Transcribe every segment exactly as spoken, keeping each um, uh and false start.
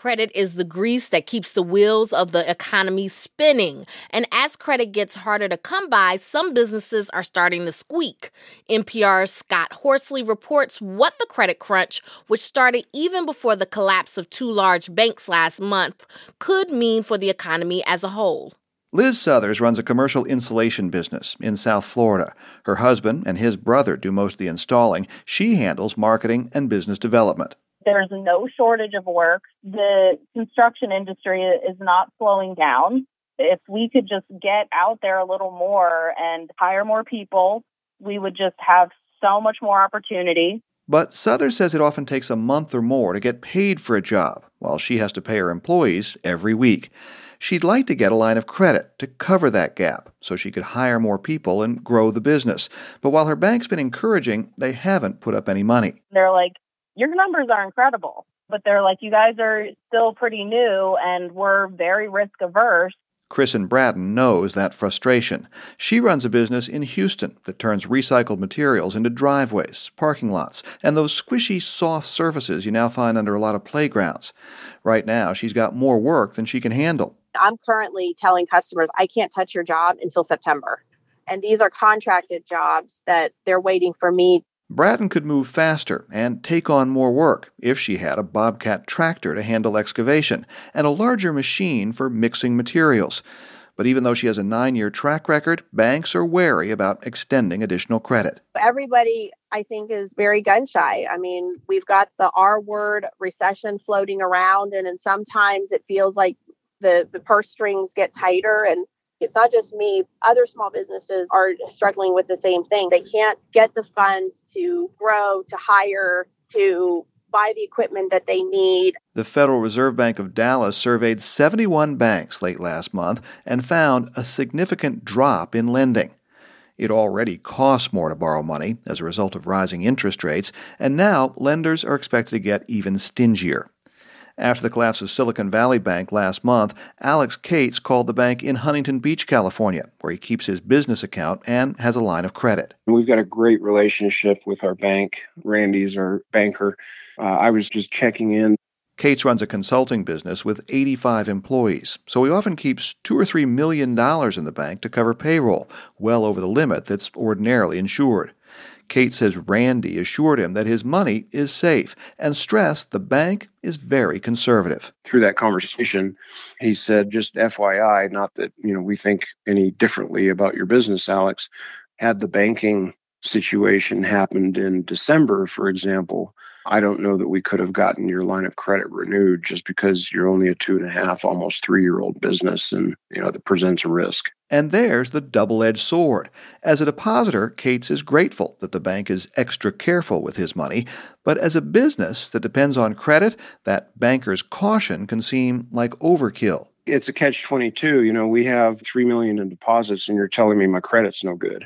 credit is the grease that keeps the wheels of the economy spinning. And as credit gets harder to come by, some businesses are starting to squeak. N P R's Scott Horsley reports what the credit crunch, which started even before the collapse of two large banks last month, could mean for the economy as a whole. Liz Southers runs a commercial insulation business in South Florida. Her husband and his brother do most of the installing. She handles marketing and business development. There's no shortage of work. The construction industry is not slowing down. If we could just get out there a little more and hire more people, we would just have so much more opportunity. But Southers says it often takes a month or more to get paid for a job, while she has to pay her employees every week. She'd like to get a line of credit to cover that gap so she could hire more people and grow the business. But while her bank's been encouraging, they haven't put up any money. They're like, your numbers are incredible. But they're like, you guys are still pretty new and we're very risk averse. Kristen Bratton knows that frustration. She runs a business in Houston that turns recycled materials into driveways, parking lots, and those squishy, soft surfaces you now find under a lot of playgrounds. Right now, she's got more work than she can handle. I'm currently telling customers, I can't touch your job until September. And these are contracted jobs that they're waiting for me. Bratton could move faster and take on more work if she had a Bobcat tractor to handle excavation and a larger machine for mixing materials. But even though she has a nine-year track record, banks are wary about extending additional credit. Everybody, I think, is very gun-shy. I mean, we've got the R-word recession floating around, and then sometimes it feels like the, the purse strings get tighter, and it's not just me. Other small businesses are struggling with the same thing. They can't get the funds to grow, to hire, to buy the equipment that they need. The Federal Reserve Bank of Dallas surveyed seventy-one banks late last month and found a significant drop in lending. It already costs more to borrow money as a result of rising interest rates, and now lenders are expected to get even stingier. After the collapse of Silicon Valley Bank last month, Alex Cates called the bank in Huntington Beach, California, where he keeps his business account and has a line of credit. We've got a great relationship with our bank. Randy's our banker. Uh, I was just checking in. Cates runs a consulting business with eighty-five employees, so he often keeps two or three million dollars in the bank to cover payroll, well over the limit that's ordinarily insured. Cates says Randy assured him that his money is safe and stressed the bank is very conservative. Through that conversation, he said, just F Y I, not that, you know, we think any differently about your business, Alex. Had the banking situation happened in December, for example, I don't know that we could have gotten your line of credit renewed just because you're only a two and a half, almost three-year-old business, and, you know, that presents a risk. And there's the double-edged sword. As a depositor, Cates is grateful that the bank is extra careful with his money, but as a business that depends on credit, that banker's caution can seem like overkill. It's a catch twenty-two. You know, we have three million dollars in deposits, and you're telling me my credit's no good.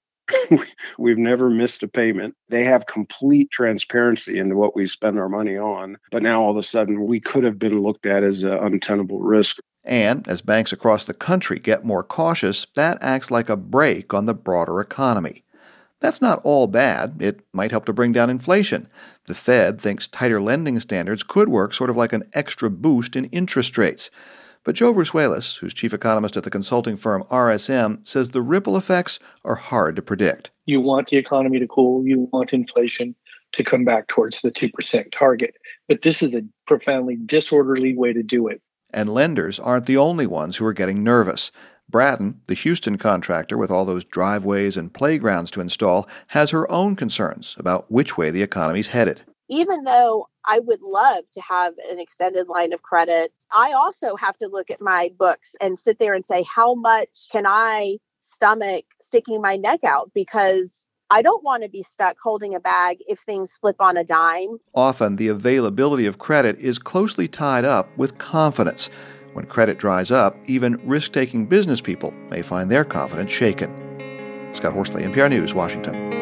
We've never missed a payment. They have complete transparency into what we spend our money on. But now all of a sudden, we could have been looked at as an untenable risk. And as banks across the country get more cautious, that acts like a brake on the broader economy. That's not all bad. It might help to bring down inflation. The Fed thinks tighter lending standards could work sort of like an extra boost in interest rates. But Joe Brusuelas, who's chief economist at the consulting firm R S M, says the ripple effects are hard to predict. You want the economy to cool. You want inflation to come back towards the two percent target. But this is a profoundly disorderly way to do it. And lenders aren't the only ones who are getting nervous. Bratton, the Houston contractor with all those driveways and playgrounds to install, has her own concerns about which way the economy's headed. Even though I would love to have an extended line of credit, I also have to look at my books and sit there and say, how much can I stomach sticking my neck out? Because I don't want to be stuck holding a bag if things flip on a dime. Often, the availability of credit is closely tied up with confidence. When credit dries up, even risk-taking business people may find their confidence shaken. Scott Horsley, N P R News, Washington.